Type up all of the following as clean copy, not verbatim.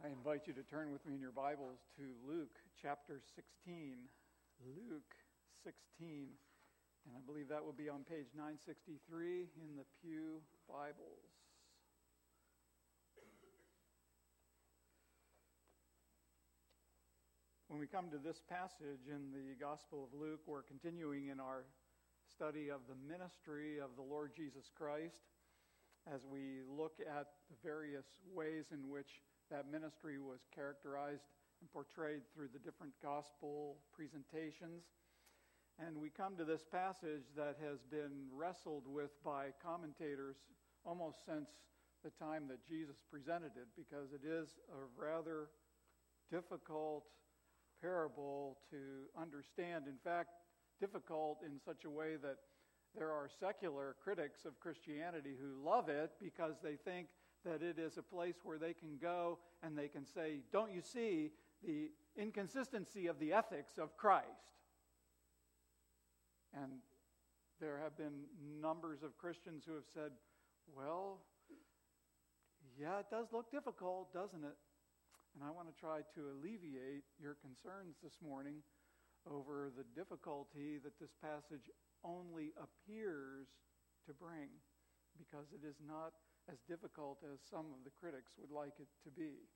I invite you to turn with me in your Bibles to Luke chapter 16. Luke 16. And I believe that will be on page 963 in the Pew Bibles. When we come to this passage in the Gospel of Luke, we're continuing in our study of the ministry of the Lord Jesus Christ as we look at the various ways in which that ministry was characterized and portrayed through the different gospel presentations. And we come to this passage that has been wrestled with by commentators almost since the time that Jesus presented it, because it is a rather difficult parable to understand. In fact, difficult in such a way that there are secular critics of Christianity who love it because they think that it is a place where they can go and they can say, "Don't you see the inconsistency of the ethics of Christ?" And there have been numbers of Christians who have said, "Well, yeah, it does look difficult, doesn't it?" And I want to try to alleviate your concerns this morning over the difficulty that this passage only appears to bring, because it is not as difficult as some of the critics would like it to be.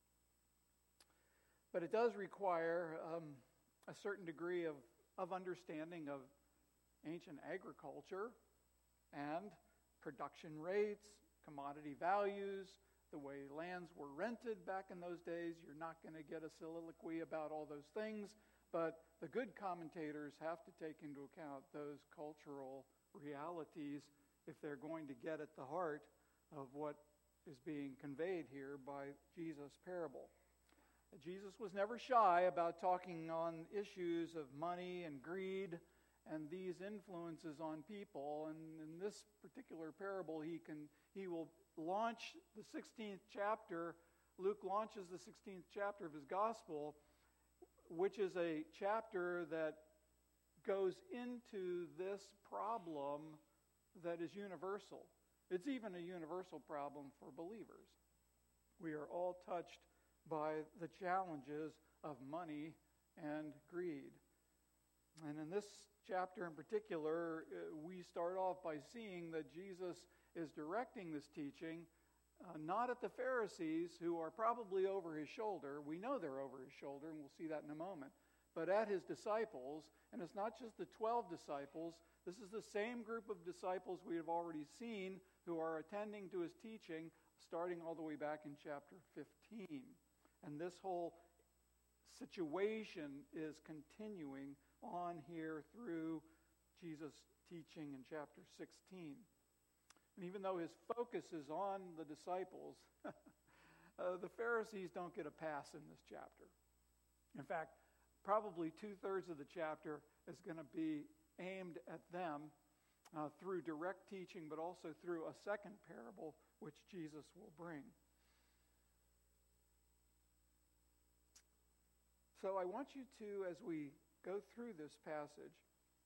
But it does require a certain degree of understanding of ancient agriculture and production rates, commodity values, the way lands were rented back in those days. You're not going to get a soliloquy about all those things, but the good commentators have to take into account those cultural realities if they're going to get at the heart of what is being conveyed here by Jesus' parable. Jesus was never shy about talking on issues of money and greed and these influences on people. And in this particular parable, he will launch the 16th chapter. Luke launches the 16th chapter of his gospel, which is a chapter that goes into this problem that is universal. It's even a universal problem for believers. We are all touched by the challenges of money and greed. And in this chapter in particular, we start off by seeing that Jesus is directing this teaching not at the Pharisees, who are probably over his shoulder. We know they're over his shoulder, and we'll see that in a moment. But at his disciples, and it's not just the 12 disciples. This is the same group of disciples we have already seen who are attending to his teaching, starting all the way back in chapter 15. And this whole situation is continuing on here through Jesus' teaching in chapter 16. And even though his focus is on the disciples, the Pharisees don't get a pass in this chapter. In fact, probably 2/3 of the chapter is going to be aimed at them through direct teaching, but also through a second parable which Jesus will bring. So I want you to, as we go through this passage,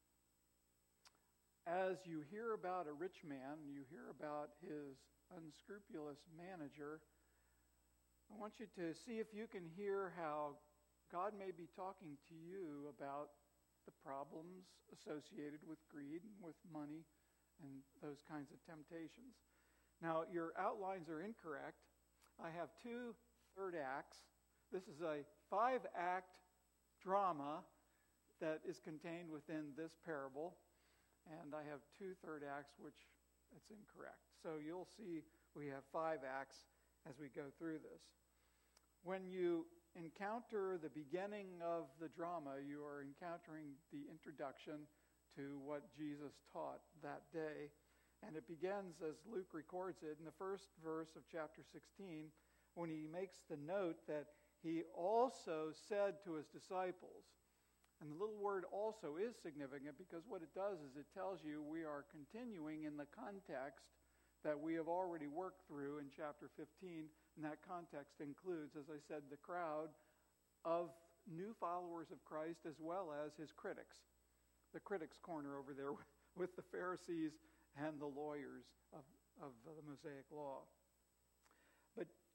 as you hear about a rich man, you hear about his unscrupulous manager, I want you to see if you can hear how God may be talking to you about the problems associated with greed and with money and those kinds of temptations. Now, your outlines are incorrect. I have 2 third acts. This is a 5-act drama that is contained within this parable. And I have 2 third acts, which it's incorrect. So you'll see we have 5 acts as we go through this. When you encounter the beginning of the drama, you are encountering the introduction to what Jesus taught that day. And it begins, as Luke records it, in the first verse of chapter 16, when he makes the note that he also said to his disciples. And the little word "also" is significant because what it does is it tells you we are continuing in the context that we have already worked through in chapter 15. And that context includes, as I said, the crowd of new followers of Christ as well as his critics. The critics' corner over there with the Pharisees and the lawyers of the Mosaic law. But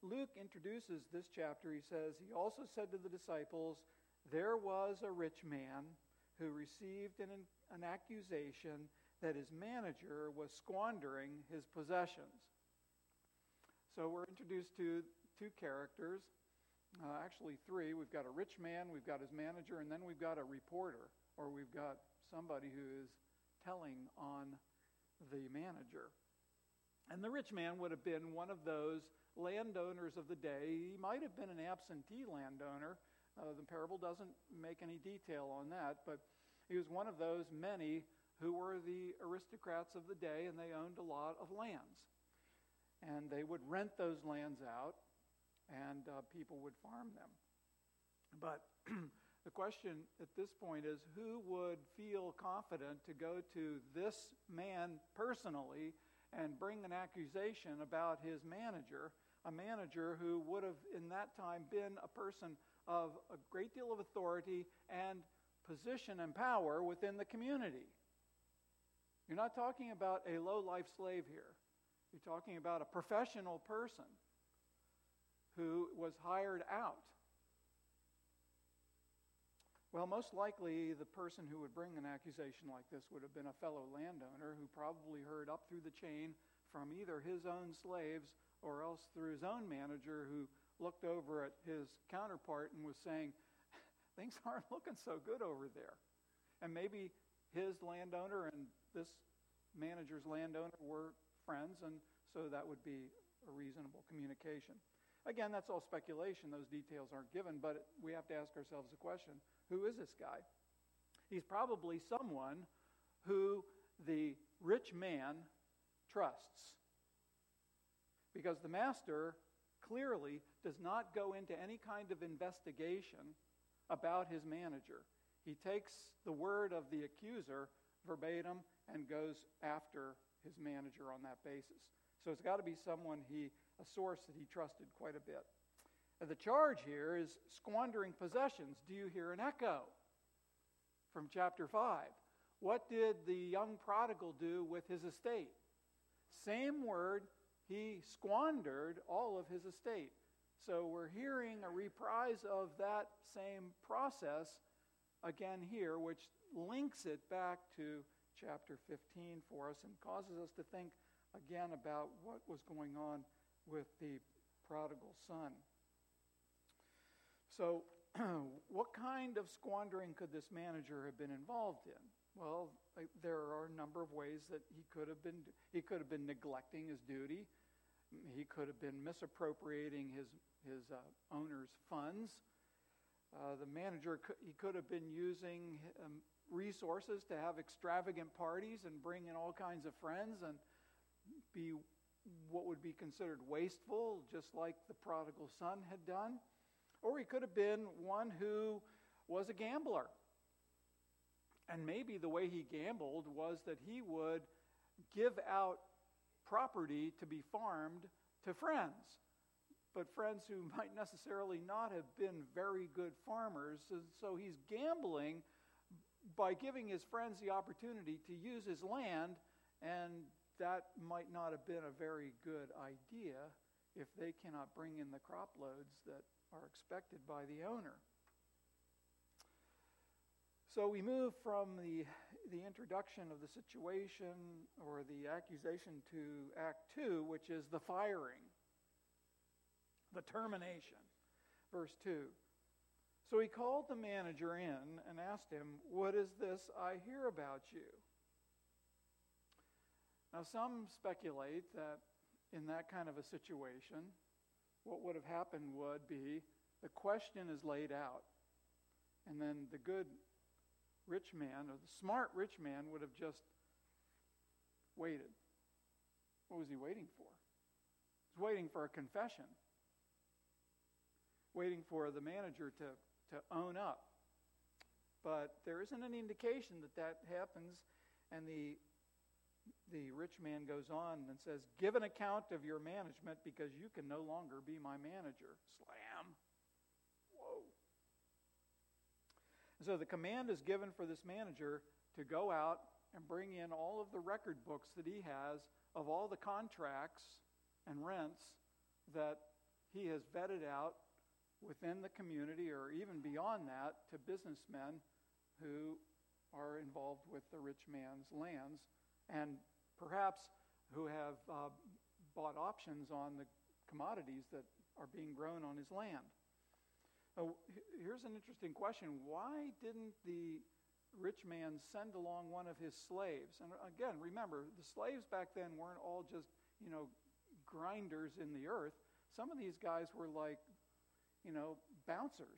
Luke introduces this chapter, he says, he also said to the disciples, there was a rich man who received an accusation that his manager was squandering his possessions. So we're introduced to two characters, actually three. We've got a rich man, we've got his manager, and then we've got a reporter, or we've got somebody who is telling on the manager. And the rich man would have been one of those landowners of the day. He might have been an absentee landowner. The parable doesn't make any detail on that, but he was one of those many who were the aristocrats of the day, and they owned a lot of lands. And they would rent those lands out, and people would farm them. But the question at this point is, who would feel confident to go to this man personally and bring an accusation about his manager, a manager who would have in that time been a person of a great deal of authority and position and power within the community? You're not talking about a low-life slave here. You're talking about a professional person who was hired out. Well, most likely the person who would bring an accusation like this would have been a fellow landowner who probably heard up through the chain from either his own slaves or else through his own manager, who looked over at his counterpart and was saying, things aren't looking so good over there. And maybe his landowner and this manager's landowner were friends, and so that would be a reasonable communication. Again, that's all speculation. Those details aren't given, but we have to ask ourselves the question, who is this guy? He's probably someone who the rich man trusts, because the master clearly does not go into any kind of investigation about his manager. He takes the word of the accuser verbatim and goes after his manager on that basis. So it's got to be someone a source that he trusted quite a bit. And the charge here is squandering possessions. Do you hear an echo from chapter 5? What did the young prodigal do with his estate? Same word, he squandered all of his estate. So we're hearing a reprise of that same process again here, which links it back to chapter 15 for us and causes us to think again about what was going on with the prodigal son. So what kind of squandering could this manager have been involved in? Well, there are a number of ways that he could have been. He could have been neglecting his duty. He could have been misappropriating his owner's funds. The manager, he could have been using resources to have extravagant parties and bring in all kinds of friends and be what would be considered wasteful, just like the prodigal son had done. Or he could have been one who was a gambler. And maybe the way he gambled was that he would give out property to be farmed to friends, but friends who might necessarily not have been very good farmers. So he's gambling by giving his friends the opportunity to use his land, and that might not have been a very good idea if they cannot bring in the crop loads that are expected by the owner. So we move from the introduction of the situation or the accusation to Act 2, which is the firing, the termination. Verse 2. So he called the manager in and asked him, "What is this I hear about you?" Now some speculate that in that kind of a situation, what would have happened would be the question is laid out, and then the good rich man, or the smart rich man, would have just waited. What was he waiting for? He was waiting for a confession, waiting for the manager to own up. But there isn't any indication that happens, and the rich man goes on and says, "Give an account of your management, because you can no longer be my manager." Slam. Whoa. So the command is given for this manager to go out and bring in all of the record books that he has of all the contracts and rents that he has vetted out within the community or even beyond that to businessmen who are involved with the rich man's lands and perhaps who have bought options on the commodities that are being grown on his land. Here's an interesting question. Why didn't the rich man send along one of his slaves? And again, remember, the slaves back then weren't all just, grinders in the earth. Some of these guys were like, bouncers.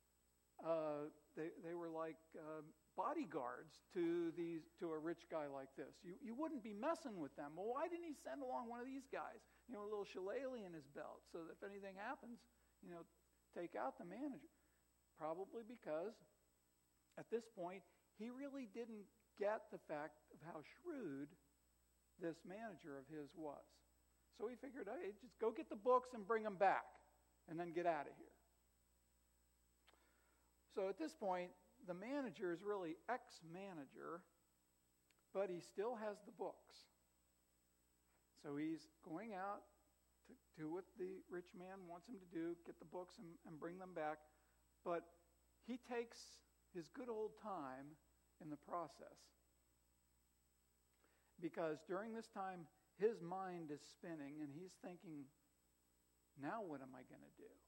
They were like bodyguards to a rich guy like this. You wouldn't be messing with them. Well, why didn't he send along one of these guys? A little shillelagh in his belt, so that if anything happens, take out the manager. Probably because at this point, he really didn't get the fact of how shrewd this manager of his was. So he figured, hey, just go get the books and bring them back, and then get out of here. So at this point, the manager is really ex-manager, but he still has the books. So he's going out to do what the rich man wants him to do, get the books and bring them back. But he takes his good old time in the process. Because during this time, his mind is spinning and he's thinking, now what am I going to do?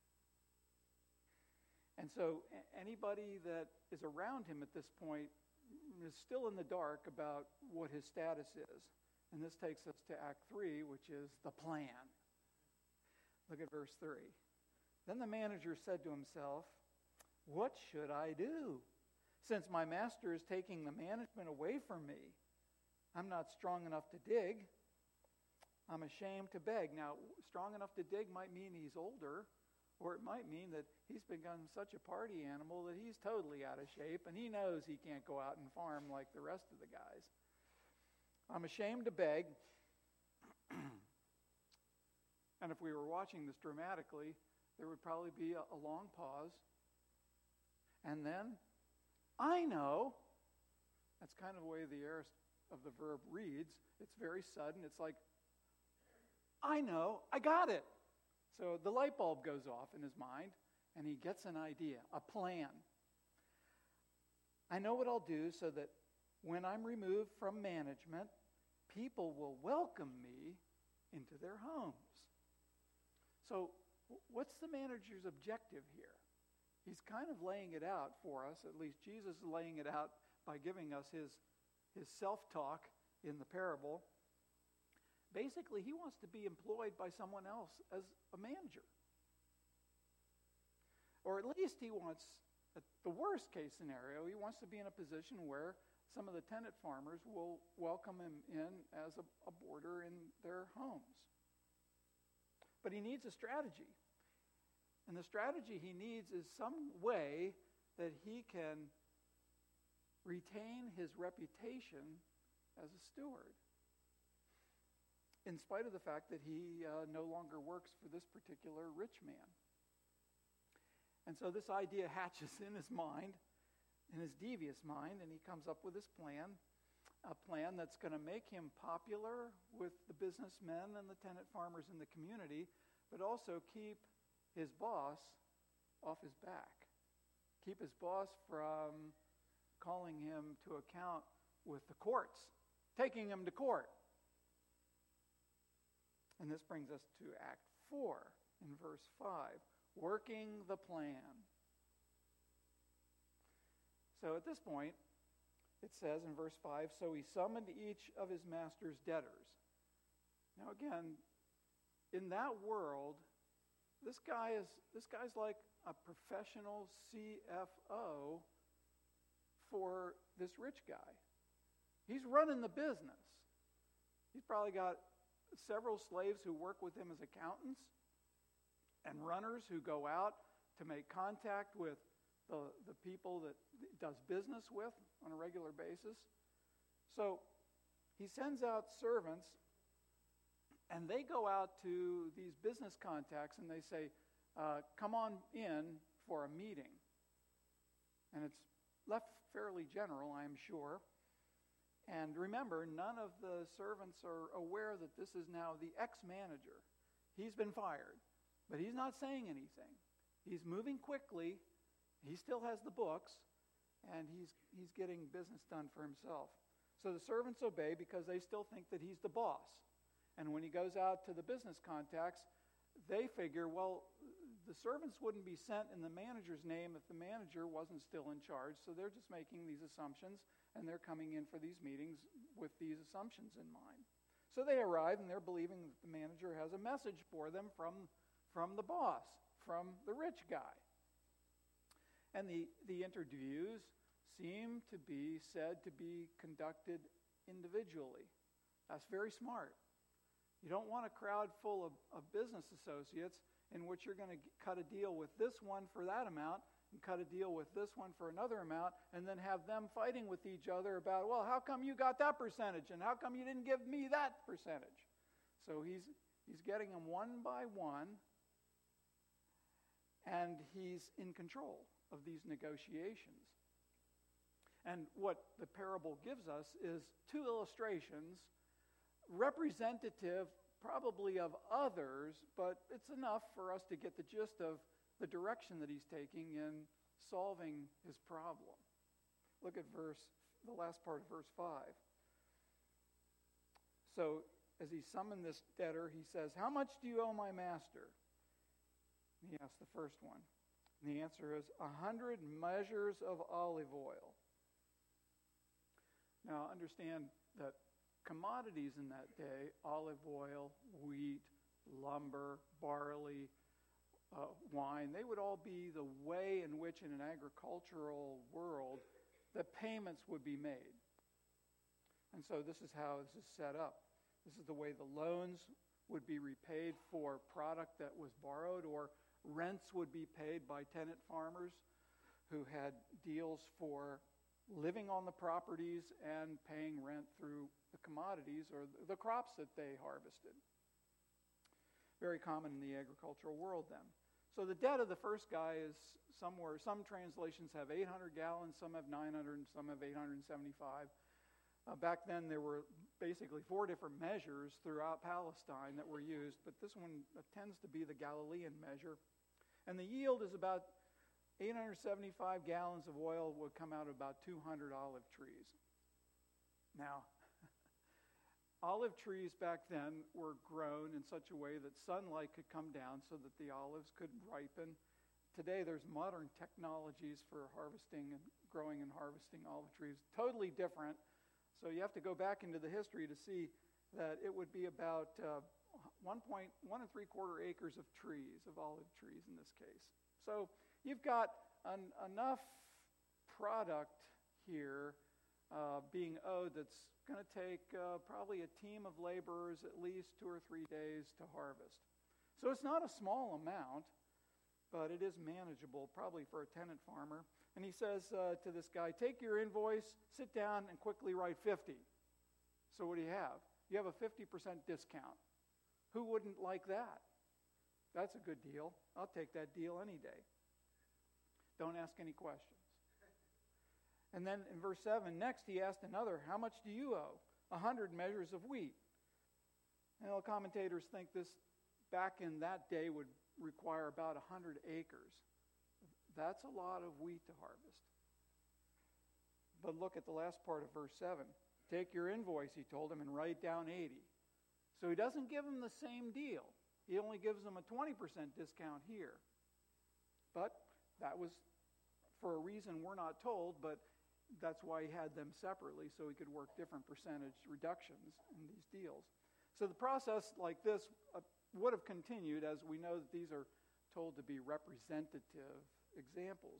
And so anybody that is around him at this point is still in the dark about what his status is. And this takes us to Act 3, which is the plan. Look at verse 3. Then the manager said to himself, what should I do? Since my master is taking the management away from me, I'm not strong enough to dig. I'm ashamed to beg. Now, strong enough to dig might mean he's older, or it might mean that he's become such a party animal that he's totally out of shape, and he knows he can't go out and farm like the rest of the guys. I'm ashamed to beg. And if we were watching this dramatically, there would probably be a long pause. And then, I know. That's kind of the way the aorist of the verb reads. It's very sudden. It's like, I know, I got it. So the light bulb goes off in his mind, and he gets an idea, a plan. I know what I'll do so that when I'm removed from management, people will welcome me into their homes. So what's the manager's objective here? He's kind of laying it out for us, at least Jesus is laying it out by giving us his self-talk in the parable. Basically, he wants to be employed by someone else as a manager. Or at least he wants, at the worst case scenario, he wants to be in a position where some of the tenant farmers will welcome him in as a boarder in their homes. But he needs a strategy. And the strategy he needs is some way that he can retain his reputation as a steward, in spite of the fact that he no longer works for this particular rich man. And so this idea hatches in his mind, in his devious mind, and he comes up with this plan, a plan that's going to make him popular with the businessmen and the tenant farmers in the community, but also keep his boss off his back. Keep his boss from calling him to account with the courts, taking him to court. And this brings us to Act 4 in verse 5, working the plan. So at this point, it says in verse 5, so he summoned each of his master's debtors. Now again, in that world, this guy's like a professional CFO for this rich guy. He's running the business. He's probably got several slaves who work with him as accountants and runners who go out to make contact with the people that he does business with on a regular basis. So he sends out servants, and they go out to these business contacts and they say, come on in for a meeting. And it's left fairly general, I'm sure. And remember, none of the servants are aware that this is now the ex-manager. He's been fired. But he's not saying anything. He's moving quickly. He still has the books, and he's getting business done for himself. So the servants obey because they still think that he's the boss. And when he goes out to the business contacts, they figure, well, the servants wouldn't be sent in the manager's name if the manager wasn't still in charge. So they're just making these assumptions, and they're coming in for these meetings with these assumptions in mind. So they arrive, and they're believing that the manager has a message for them from the boss, from the rich guy. And the interviews seem to be said to be conducted individually. That's very smart. You don't want a crowd full of business associates in which you're going to cut a deal with this one for that amount and cut a deal with this one for another amount, and then have them fighting with each other about, well, how come you got that percentage, and how come you didn't give me that percentage? So he's getting them one by one, and he's in control of these negotiations. And what the parable gives us is two illustrations, representative probably of others, but it's enough for us to get the gist of the direction that he's taking in solving his problem. Look at the last part of verse 5. So as he summoned this debtor, he says, "How much do you owe my master?" And he asks the first one. And the answer is 100 measures of olive oil. Now understand that commodities in that day, olive oil, wheat, lumber, barley, wine, they would all be the way in which in an agricultural world the payments would be made. And so this is how this is set up. This is the way the loans would be repaid for product that was borrowed, or rents would be paid by tenant farmers who had deals for living on the properties and paying rent through the commodities or the crops that they harvested. Very common in the agricultural world then. So the debt of the first guy is somewhere, some translations have 800 gallons, some have 900, and some have 875. Back then there were basically 4 different measures throughout Palestine that were used, but this one tends to be the Galilean measure. And the yield is about 875 gallons of oil would come out of about 200 olive trees. Now, olive trees back then were grown in such a way that sunlight could come down so that the olives could ripen. Today there's modern technologies for harvesting and growing and harvesting olive trees. Totally different. So you have to go back into the history to see that it would be about 1 3/4 acres of trees, of olive trees in this case. So you've got enough product here being owed that's going to take probably a team of laborers at least 2 or 3 days to harvest. So it's not a small amount, but it is manageable probably for a tenant farmer. And he says to this guy, "Take your invoice, sit down, and quickly write 50. So what do you have? You have a 50% discount. Who wouldn't like that? That's a good deal. I'll take that deal any day. Don't ask any questions." And then in verse 7, next he asked another, "How much do you owe?" 100 measures of wheat. And all commentators think this back in that day would require about 100 acres. That's a lot of wheat to harvest. But look at the last part of verse 7. "Take your invoice," he told him, "and write down 80. So he doesn't give him the same deal. He only gives him a 20% discount here. But that was for a reason we're not told, but that's why he had them separately, so he could work different percentage reductions in these deals. So the process like this would have continued, as we know that these are told to be representative examples.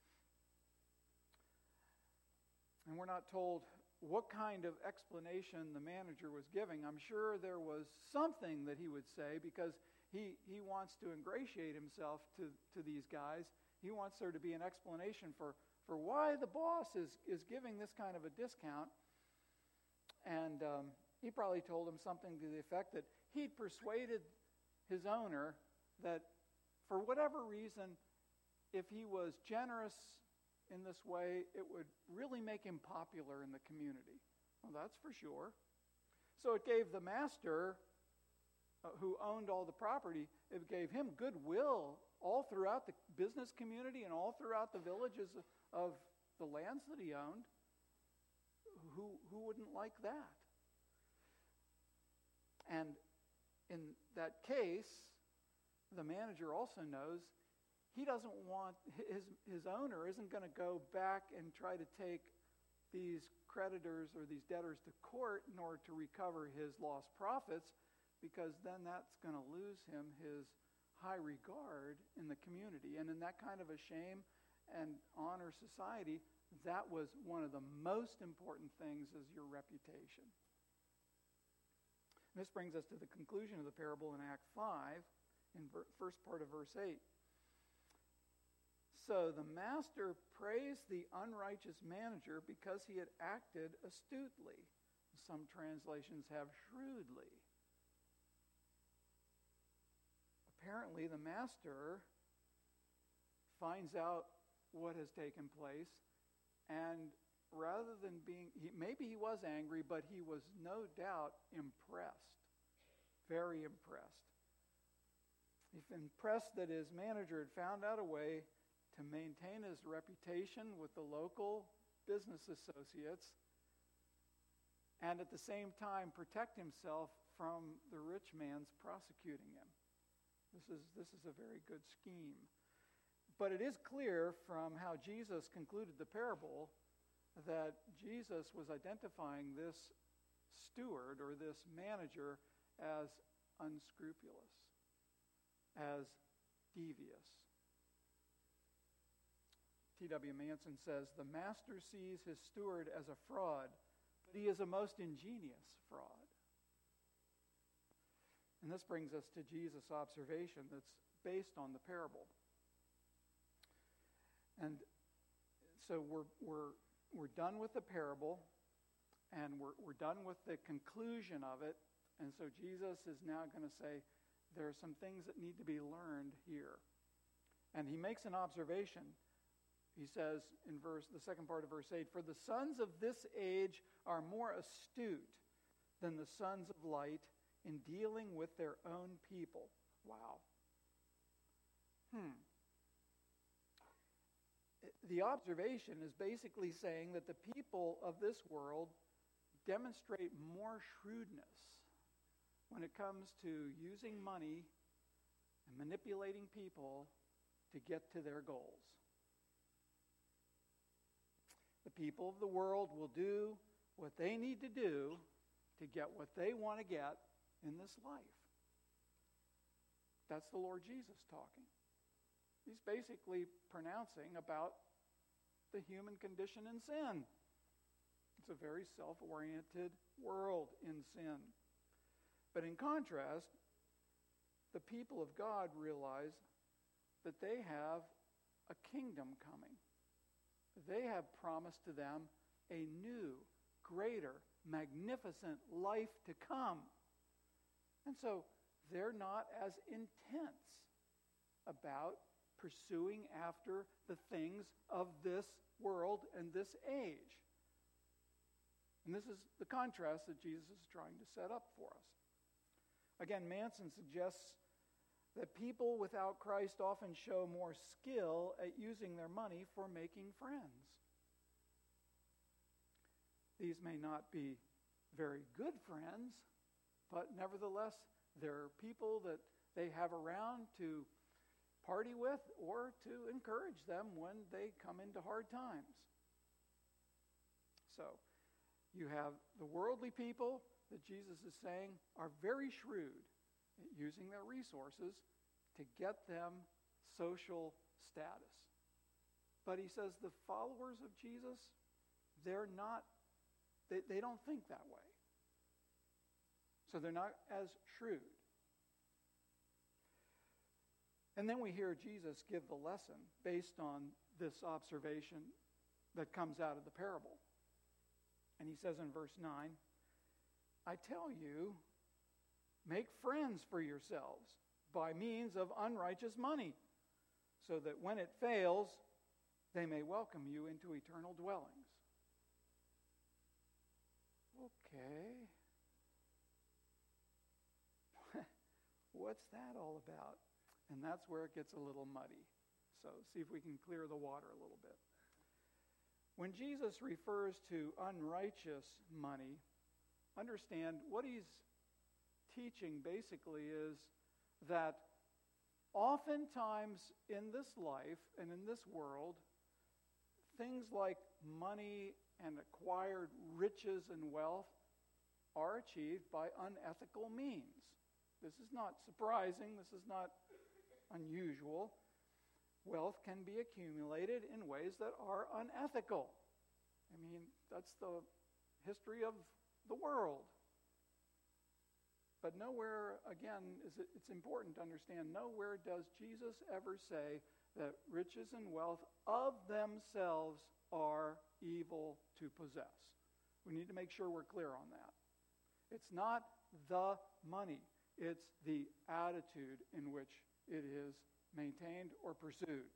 And we're not told what kind of explanation the manager was giving. I'm sure there was something that he would say, because he wants to ingratiate himself to these guys. He wants there to be an explanation for why the boss is giving this kind of a discount. And he probably told him something to the effect that he'd persuaded his owner that for whatever reason, if he was generous in this way, it would really make him popular in the community. Well, that's for sure. So it gave the master who owned all the property, it gave him goodwill all throughout the business community and all throughout the villages of the lands that he owned. Who wouldn't like that? And in that case, the manager also knows he doesn't want, his owner isn't going to go back and try to take these creditors or these debtors to court in order to recover his lost profits, because then that's going to lose him his high regard in the community. And in that kind of a shame and honor society, that was one of the most important things, is your reputation. And this brings us to the conclusion of the parable in Act 5, in first part of verse 8. So the master praised the unrighteous manager because he had acted astutely. Some translations have shrewdly. Apparently, the master finds out what has taken place, and rather than being, maybe he was angry, but he was no doubt impressed, very impressed. He's impressed that his manager had found out a way to maintain his reputation with the local business associates and at the same time protect himself from the rich man's prosecuting him. This is a very good scheme. But it is clear from how Jesus concluded the parable that Jesus was identifying this steward or this manager as unscrupulous, as devious. T.W. Manson says, the master sees his steward as a fraud, but he is a most ingenious fraud. And this brings us to Jesus' observation that's based on the parable. And so we're done with the parable, and we're done with the conclusion of it. And so Jesus is now going to say, there are some things that need to be learned here. And he makes an observation. He says in the second part of verse 8, for the sons of this age are more astute than the sons of light in dealing with their own people. Wow. The observation is basically saying that the people of this world demonstrate more shrewdness when it comes to using money and manipulating people to get to their goals. The people of the world will do what they need to do to get what they want to get in this life. That's the Lord Jesus talking. He's basically pronouncing about the human condition in sin. It's a very self-oriented world in sin. But in contrast, the people of God realize that they have a kingdom coming. They have promised to them a new, greater, magnificent life to come. And so they're not as intense about pursuing after the things of this world and this age. And this is the contrast that Jesus is trying to set up for us. Again, Manson suggests that people without Christ often show more skill at using their money for making friends. These may not be very good friends, but nevertheless, they're people that they have around to party with or to encourage them when they come into hard times. So, you have the worldly people that Jesus is saying are very shrewd at using their resources to get them social status. But he says the followers of Jesus, they're not, they don't think that way. So they're not as shrewd. And then we hear Jesus give the lesson based on this observation that comes out of the parable. And he says in verse 9, I tell you, make friends for yourselves by means of unrighteous money, so that when it fails, they may welcome you into eternal dwellings. Okay. What's that all about? And that's where it gets a little muddy. So see if we can clear the water a little bit. When Jesus refers to unrighteous money, understand what he's teaching basically is that oftentimes in this life and in this world, things like money and acquired riches and wealth are achieved by unethical means. This is not surprising. This is not unusual. Wealth can be accumulated in ways that are unethical. I mean, that's the history of the world. But nowhere, again, it's important to understand, nowhere does Jesus ever say that riches and wealth of themselves are evil to possess. We need to make sure we're clear on that. It's not the money. It's the attitude in which it is maintained or pursued.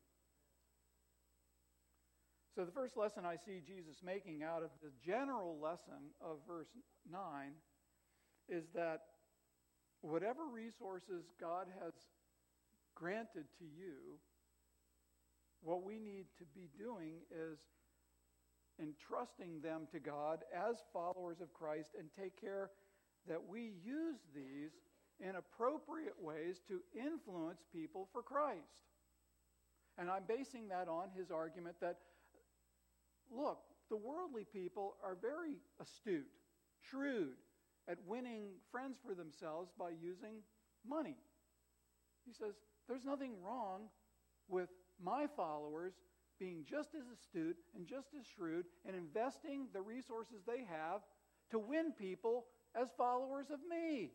So the first lesson I see Jesus making out of the general lesson of verse 9 is that whatever resources God has granted to you, what we need to be doing is entrusting them to God as followers of Christ and take care that we use these in appropriate ways to influence people for Christ. And I'm basing that on his argument that, look, the worldly people are very astute, shrewd at winning friends for themselves by using money. He says, there's nothing wrong with my followers being just as astute and just as shrewd and investing the resources they have to win people as followers of me.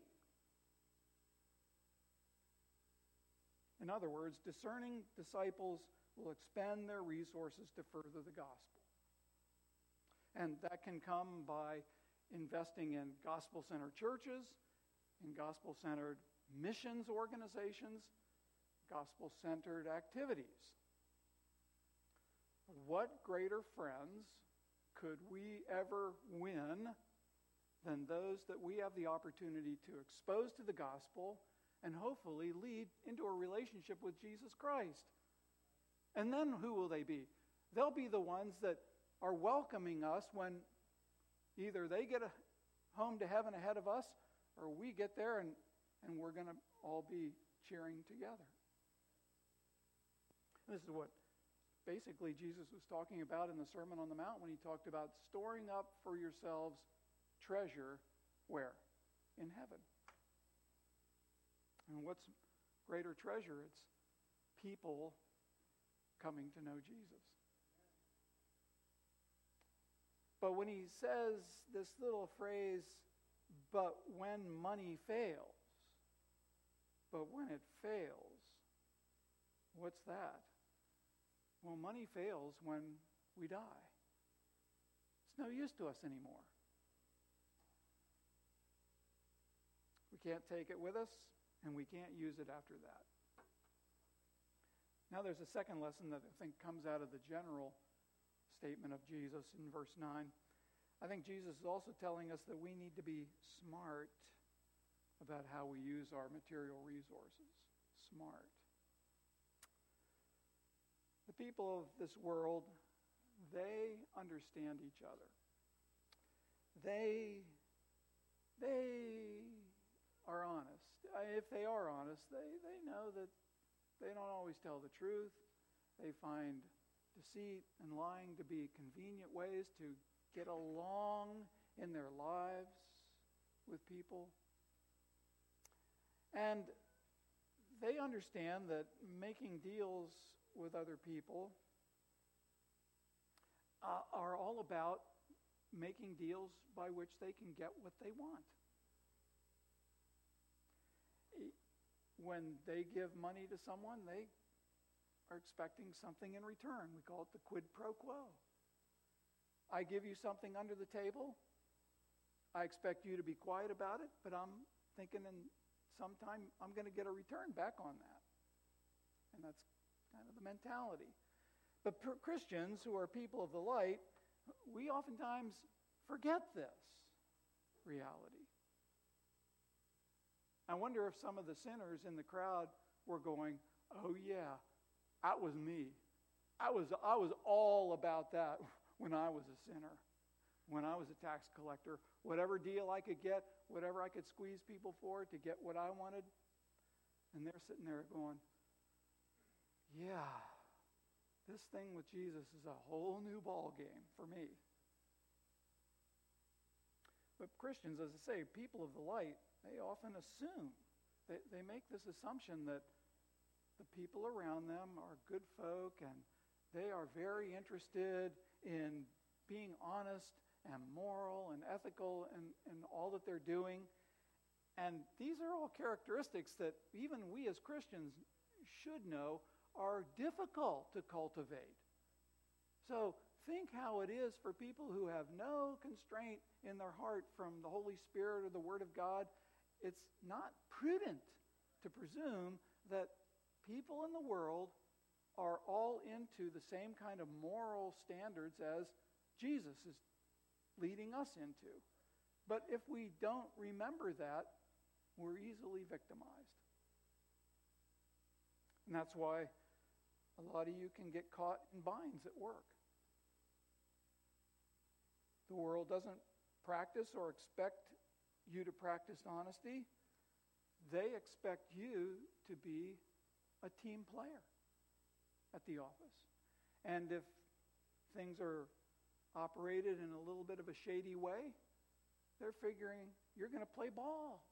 In other words, discerning disciples will expend their resources to further the gospel. And that can come by investing in gospel-centered churches, in gospel-centered missions organizations, gospel-centered activities. What greater friends could we ever win than those that we have the opportunity to expose to the gospel and hopefully lead into a relationship with Jesus Christ? And then who will they be? They'll be the ones that are welcoming us when either they get home to heaven ahead of us or we get there and we're going to all be cheering together. This is what basically Jesus was talking about in the Sermon on the Mount when he talked about storing up for yourselves treasure where? In heaven. And what's greater treasure? It's people coming to know Jesus. But when he says this little phrase, but when money fails, but when it fails, what's that? Well, money fails when we die. It's no use to us anymore. We can't take it with us, and we can't use it after that. Now there's a second lesson that I think comes out of the general statement of Jesus in verse 9. I think Jesus is also telling us that we need to be smart about how we use our material resources. Smart. The people of this world, they understand each other. They are honest. If they are honest, they know that they don't always tell the truth. They find deceit and lying to be convenient ways to get along in their lives with people. And they understand that making deals with other people are all about making deals by which they can get what they want. When they give money to someone, they are expecting something in return. We call it the quid pro quo. I give you something under the table. I expect you to be quiet about it, but I'm thinking in some time I'm going to get a return back on that. And that's kind of the mentality. But Christians who are people of the light, we oftentimes forget this reality. I wonder if some of the sinners in the crowd were going, oh yeah, that was me. I was all about that when I was a sinner, when I was a tax collector. Whatever deal I could get, whatever I could squeeze people for to get what I wanted. And they're sitting there going, yeah, this thing with Jesus is a whole new ball game for me. But Christians, as I say, people of the light, they often assume, they make this assumption that the people around them are good folk and they are very interested in being honest and moral and ethical in all that they're doing. And these are all characteristics that even we as Christians should know are difficult to cultivate. So think how it is for people who have no constraint in their heart from the Holy Spirit or the Word of God. It's not prudent to presume that people in the world are all into the same kind of moral standards as Jesus is leading us into. But if we don't remember that, we're easily victimized. And that's why a lot of you can get caught in binds at work. The world doesn't practice or expect you to practice honesty. They expect you to be a team player at the office. And if things are operated in a little bit of a shady way, they're figuring you're going to play ball.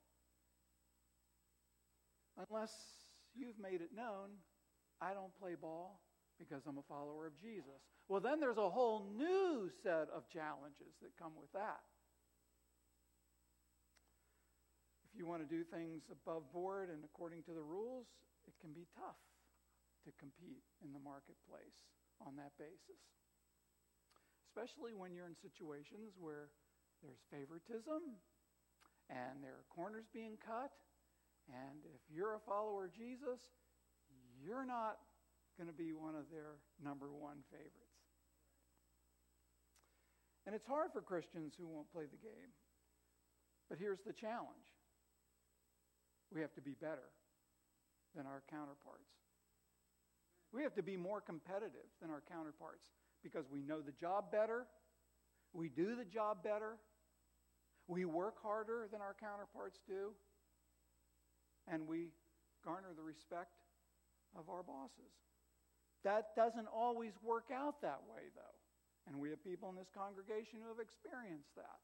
Unless you've made it known, I don't play ball because I'm a follower of Jesus. Well, then there's a whole new set of challenges that come with that. If you want to do things above board and according to the rules, it can be tough to compete in the marketplace on that basis. Especially when you're in situations where there's favoritism and there are corners being cut. And if you're a follower of Jesus, you're not going to be one of their number one favorites. And it's hard for Christians who won't play the game. But here's the challenge. We have to be better than our counterparts. We have to be more competitive than our counterparts because we know the job better, we do the job better, we work harder than our counterparts do, and we garner the respect of our bosses. That doesn't always work out that way, though. And we have people in this congregation who have experienced that.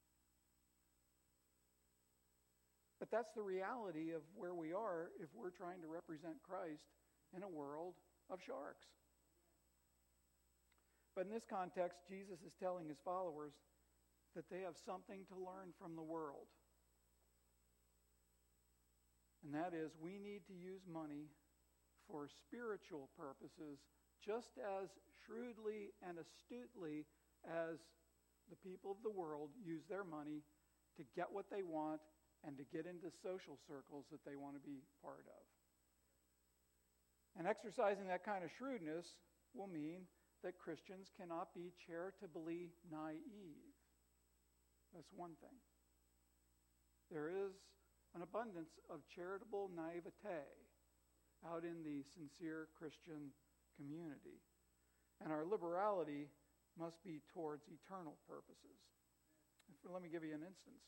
But that's the reality of where we are if we're trying to represent Christ in a world of sharks. But in this context, Jesus is telling his followers that they have something to learn from the world. And that is, we need to use money for spiritual purposes just as shrewdly and astutely as the people of the world use their money to get what they want and to get into social circles that they want to be part of. And exercising that kind of shrewdness will mean that Christians cannot be charitably naive. That's one thing. There is an abundance of charitable naivete out in the sincere Christian community. And our liberality must be towards eternal purposes. Let me give you an instance.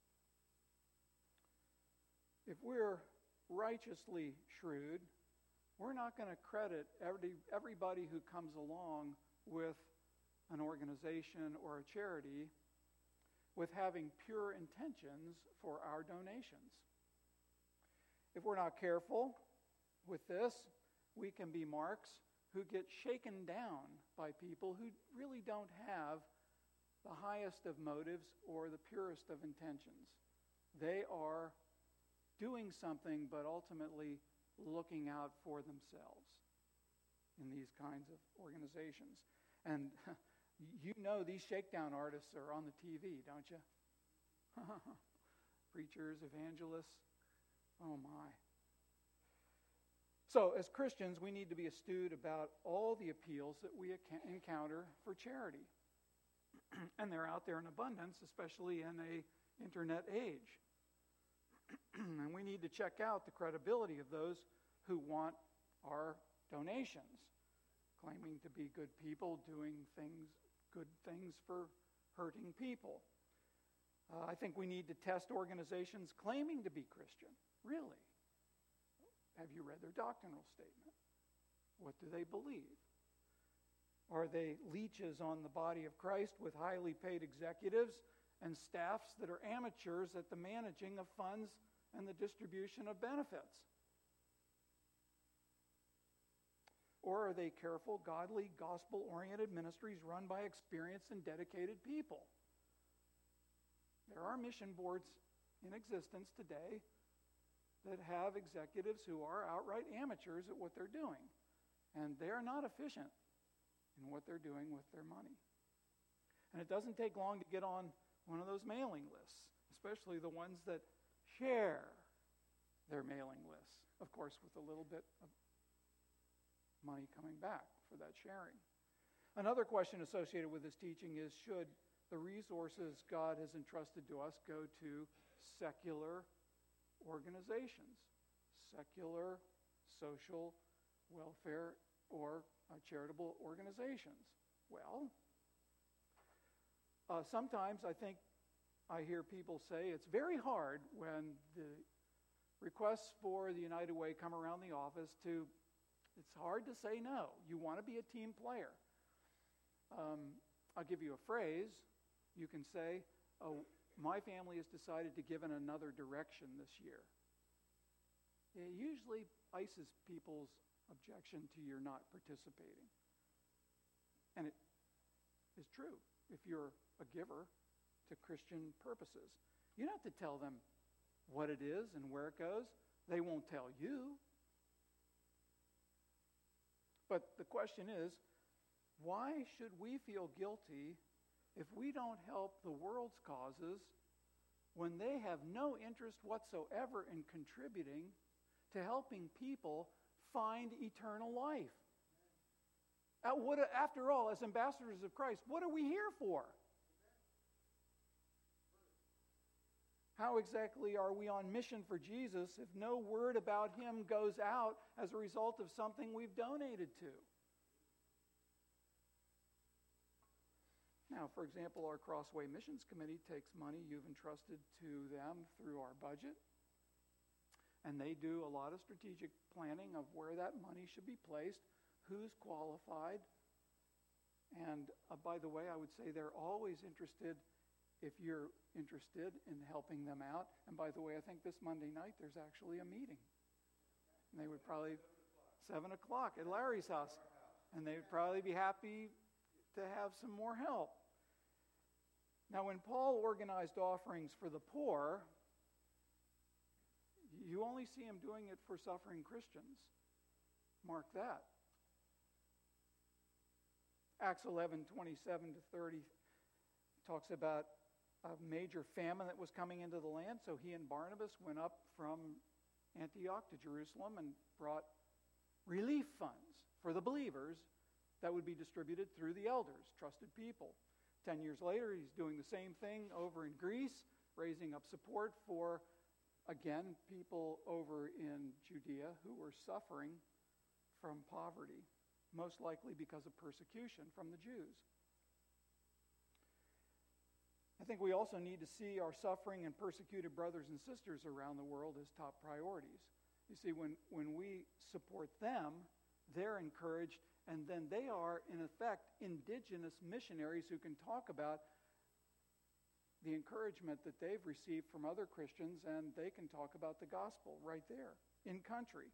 If we're righteously shrewd, we're not going to credit everybody who comes along with an organization or a charity with having pure intentions for our donations. If we're not careful with this, we can be marks who get shaken down by people who really don't have the highest of motives or the purest of intentions. They are doing something, but ultimately looking out for themselves in these kinds of organizations. And you know these shakedown artists are on the TV, don't you? Preachers, evangelists, oh my. So as Christians, we need to be astute about all the appeals that we encounter for charity. And they're out there in abundance, especially in an internet age. And we need to check out the credibility of those who want our donations, claiming to be good people, doing good things for hurting people. I think we need to test organizations claiming to be Christian. Really? Have you read their doctrinal statement? What do they believe? Are they leeches on the body of Christ with highly paid executives and staffs that are amateurs at the managing of funds and the distribution of benefits? Or are they careful, godly, gospel-oriented ministries run by experienced and dedicated people? There are mission boards in existence today that have executives who are outright amateurs at what they're doing. And they are not efficient in what they're doing with their money. And it doesn't take long to get on one of those mailing lists, especially the ones that share their mailing lists, of course, with a little bit of money coming back for that sharing. Another question associated with this teaching is, should the resources God has entrusted to us go to secular organizations, secular social welfare or charitable organizations? Well, sometimes I think I hear people say it's very hard when the requests for the United Way come around the office it's hard to say no. You want to be a team player. I'll give you a phrase. You can say, oh, my family has decided to give in another direction this year. It usually ices people's objection to your not participating. And it is true if you're a giver to Christian purposes. You don't have to tell them what it is and where it goes. They won't tell you. But the question is, why should we feel guilty if we don't help the world's causes when they have no interest whatsoever in contributing to helping people find eternal life? After all, as ambassadors of Christ, what are we here for? How exactly are we on mission for Jesus if no word about him goes out as a result of something we've donated to? Now, for example, our Crossway Missions Committee takes money you've entrusted to them through our budget, and they do a lot of strategic planning of where that money should be placed, who's qualified. And by the way, I would say they're always interested if you're interested in helping them out. And by the way, I think this Monday night there's actually a meeting. And they would probably, 7 o'clock at Larry's house. And they would probably be happy to have some more help. Now, when Paul organized offerings for the poor, you only see him doing it for suffering Christians. Mark that. Acts 11, 27 to 30 talks about a major famine that was coming into the land, so he and Barnabas went up from Antioch to Jerusalem and brought relief funds for the believers that would be distributed through the elders, trusted people. 10 years later, he's doing the same thing over in Greece, raising up support for, again, people over in Judea who were suffering from poverty, most likely because of persecution from the Jews. I think we also need to see our suffering and persecuted brothers and sisters around the world as top priorities. You see, when we support them, they're encouraged, and then they are, in effect, indigenous missionaries who can talk about the encouragement that they've received from other Christians, and they can talk about the gospel right there in country.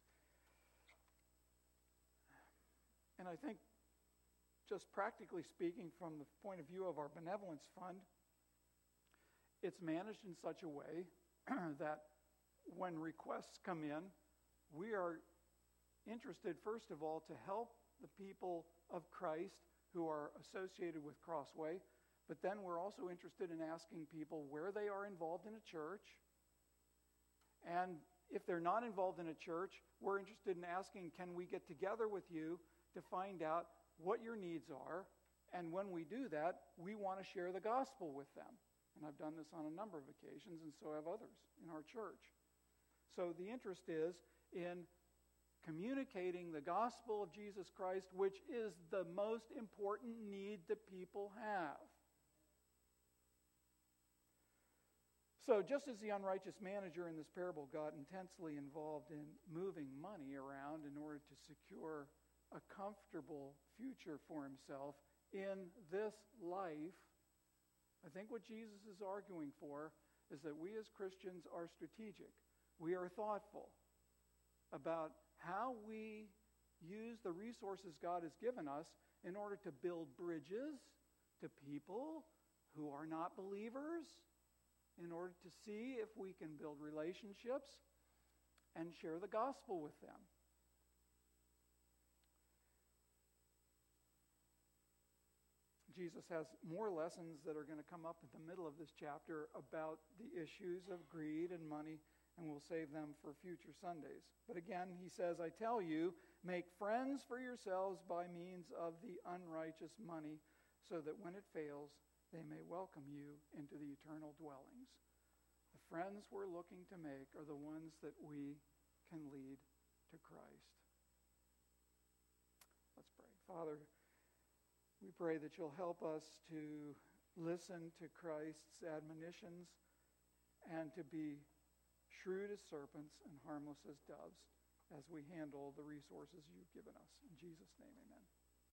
And I think, just practically speaking, from the point of view of our benevolence fund, it's managed in such a way that when requests come in, we are interested, first of all, to help the people of Christ who are associated with Crossway, but then we're also interested in asking people where they are involved in a church. And if they're not involved in a church, we're interested in asking, can we get together with you to find out what your needs are? And when we do that, we want to share the gospel with them. And I've done this on a number of occasions, and so have others in our church. So the interest is in communicating the gospel of Jesus Christ, which is the most important need that people have. So just as the unrighteous manager in this parable got intensely involved in moving money around in order to secure a comfortable future for himself in this life, I think what Jesus is arguing for is that we as Christians are strategic. We are thoughtful about how we use the resources God has given us in order to build bridges to people who are not believers, in order to see if we can build relationships and share the gospel with them. Jesus has more lessons that are going to come up in the middle of this chapter about the issues of greed and money, and we'll save them for future Sundays. But again, he says, I tell you, make friends for yourselves by means of the unrighteous money, so that when it fails, they may welcome you into the eternal dwellings. The friends we're looking to make are the ones that we can lead to Christ. Let's pray. Father, we pray that you'll help us to listen to Christ's admonitions and to be shrewd as serpents and harmless as doves as we handle the resources you've given us. In Jesus' name, amen.